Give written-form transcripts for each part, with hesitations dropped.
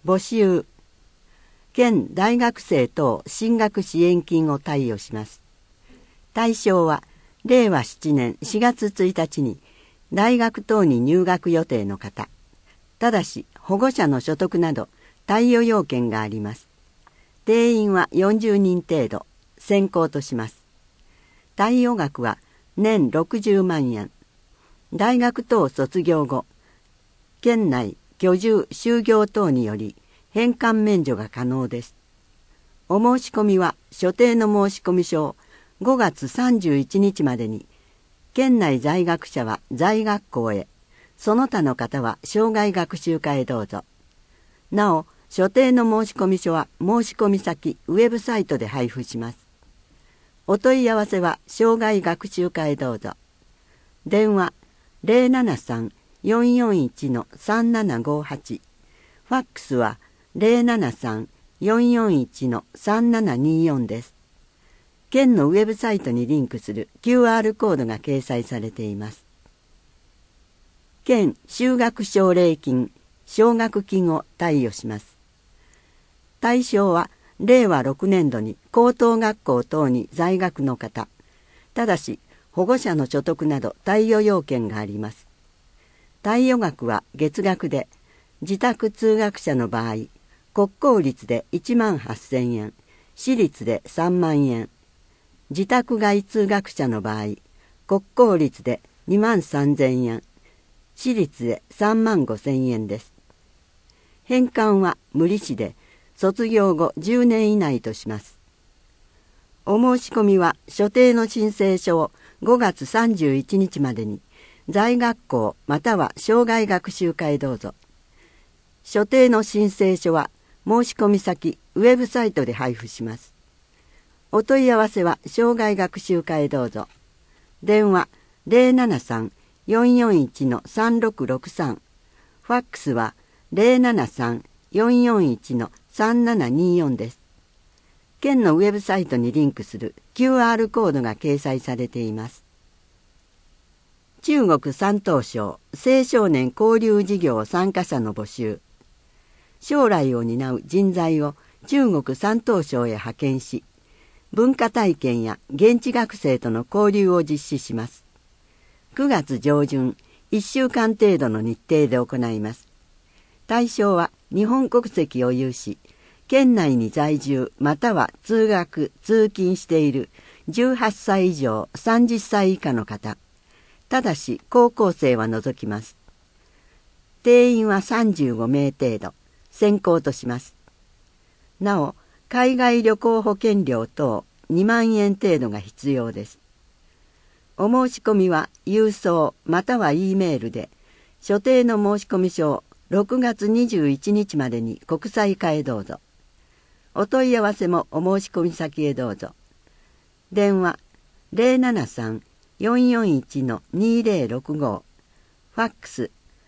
募集。県大学生等進学支援金を貸与します。対象は令和7年4月1日に大学等に入学予定の方。ただし保護者の所得など貸与要件があります。定員は40人程度、先行とします。貸与額は年60万円。大学等卒業後、県内居住・就業等により返還免除が可能です。お申し込みは所定の申込書を5月31日までに、県内在学者は在学校へ、その他の方は生涯学習課へどうぞ。なお、所定の申込書は申込先ウェブサイトで配布します。お問い合わせは生涯学習課へどうぞ。電話073-441-3758、ファックスは073-441-3724です。県のウェブサイトにリンクする QR コードが掲載されています。県就学奨励金、奨学金を貸与します。対象は令和6年度に高等学校等に在学の方。ただし保護者の所得など貸与要件があります。貸与額は月額で、自宅通学者の場合、国公立で1万8000円、私立で3万円。自宅外通学者の場合、国公立で2万3000円、私立で3万5000円です。返還は無利子で、卒業後10年以内とします。お申し込みは所定の申請書を5月31日までに在学校または生涯学習課へどうぞ。所定の申請書は申込先ウェブサイトで配布します。お問い合わせは生涯学習課へどうぞ。電話073-441-3663、ファックスは073-441-3724です。県のウェブサイトにリンクする QR コードが掲載されています。中国山東省青少年交流事業参加者の募集。将来を担う人材を中国山東省へ派遣し、文化体験や現地学生との交流を実施します。9月上旬、1週間程度の日程で行います。対象は日本国籍を有し、県内に在住または通学・通勤している18歳以上30歳以下の方。ただし高校生は除きます。定員は35名程度、先行とします。なお、海外旅行保険料等2万円程度が必要です。お申し込みは郵送または E メールで、所定の申込書を6月21日までに国際課へどうぞ。お問い合わせもお申込先へどうぞ。電話073-441-2065、ファックス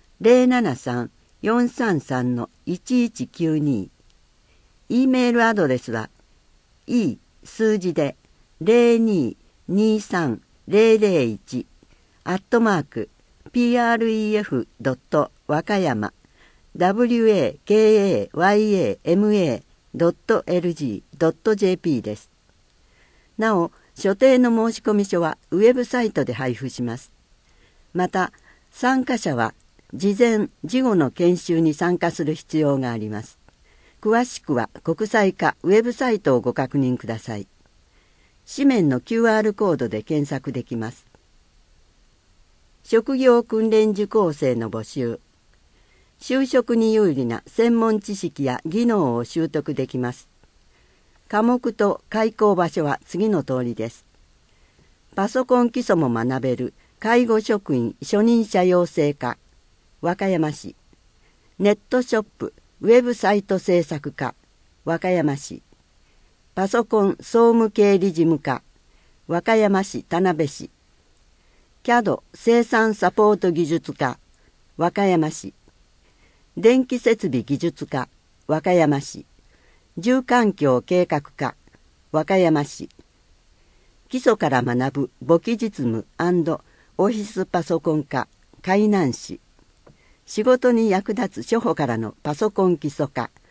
073-433-1192、E メールアドレスは E 数字で0223-001@pref.wakayama wakayama.lg.jp です。なお、所定の申込書はウェブサイトで配布します。また、参加者は事前・事後の研修に参加する必要があります。詳しくは国際課ウェブサイトをご確認ください。紙面の QR コードで検索できます。職業訓練受講生の募集。就職に有利な専門知識や技能を習得できます。科目と開講場所は次の通りです。パソコン基礎も学べる介護職員初任者養成課、和歌山市。ネットショップウェブサイト制作課、和歌山市。パソコン総務経理事務課、和歌山市田辺市。CAD 生産サポート技術課、和歌山市。電気設備技術課、和歌山市。住環境計画課、和歌山市。基礎から学ぶ簿記実務&オフィスパソコン科、海南市。仕事に役立つ初歩からのパソコン基礎科、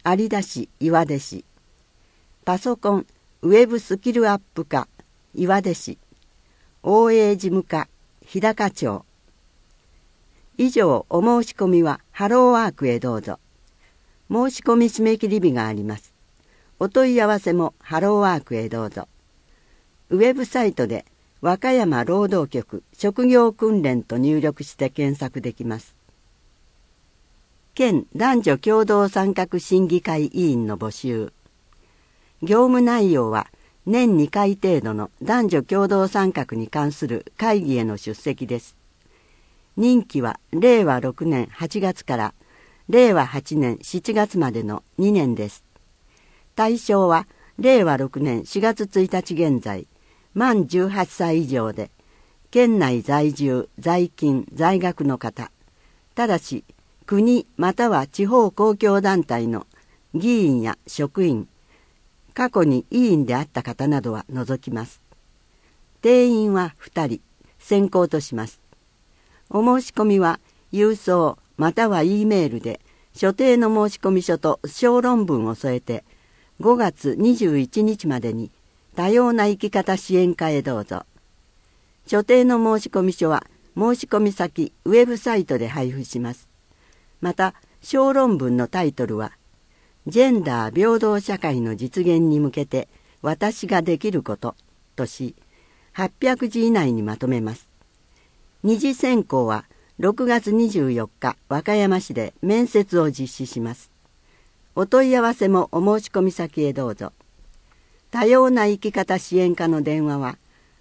有田市岩出市、パソコンウェブスキルアップ課岩出市、応援事務課日高町。以上、お申し込みはハローワークへどうぞ。申し込み締め切り日があります。お問い合わせもハローワークへどうぞ。ウェブサイトで和歌山労働局職業訓練と入力して検索できます。県男女共同参画審議会委員の募集。業務内容は年2回程度の男女共同参画に関する会議への出席です。任期は令和6年8月から令和8年7月までの2年です。対象は令和6年4月1日現在、満18歳以上で、県内在住、在勤、在学の方、ただし国または地方公共団体の議員や職員、過去に委員であった方などは除きます。定員は2人、先行とします。お申し込みは郵送または E メールで所定の申込書と小論文を添えて5月21日までに多様な生き方支援課へどうぞ。所定の申込書は申込先ウェブサイトで配布します。また小論文のタイトルはジェンダー平等社会の実現に向けて私ができることとし800字以内にまとめます。二次選考は6月24日和歌山市で面接を実施します。お問い合わせもお申し込み先へどうぞ。多様な生き方支援課の電話は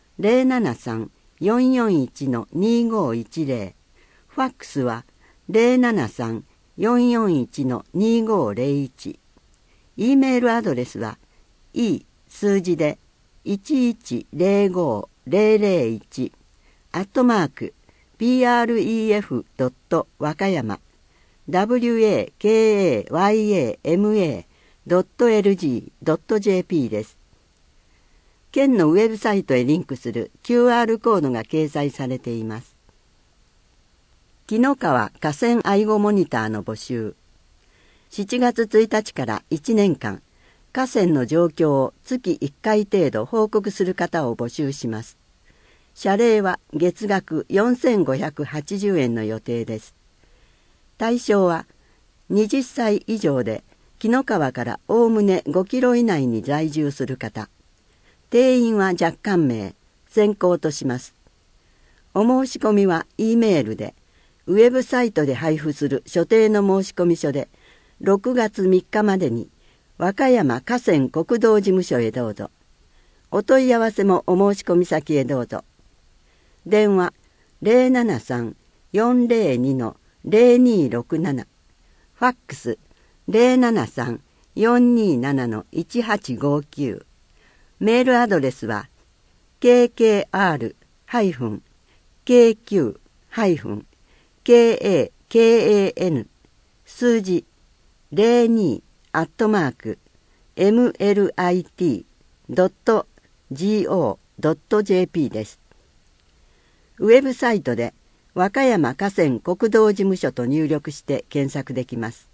073-441-2510、ファックスは 073-441-2501、E メールアドレスは E 数字で1105001@pref. 和歌山 wakayama.lg.jp です。県のウェブサイトへリンクする QR コードが掲載されています。紀の川河川愛護モニターの募集。7月1日から1年間、河川の状況を月1回程度報告する方を募集します。謝礼は月額4580円の予定です。対象は20歳以上で紀の川からおおむね5キロ以内に在住する方。定員は若干名、先行とします。お申し込みは E メールで、ウェブサイトで配布する所定の申込書で6月3日までに和歌山河川国道事務所へどうぞ。お問い合わせもお申し込み先へどうぞ。電話 073-402-0267、ファックス 073-427-1859、メールアドレスは kkr-kq-kan 数字 02@mlit.go.jp です。ウェブサイトで和歌山河川国道事務所と入力して検索できます。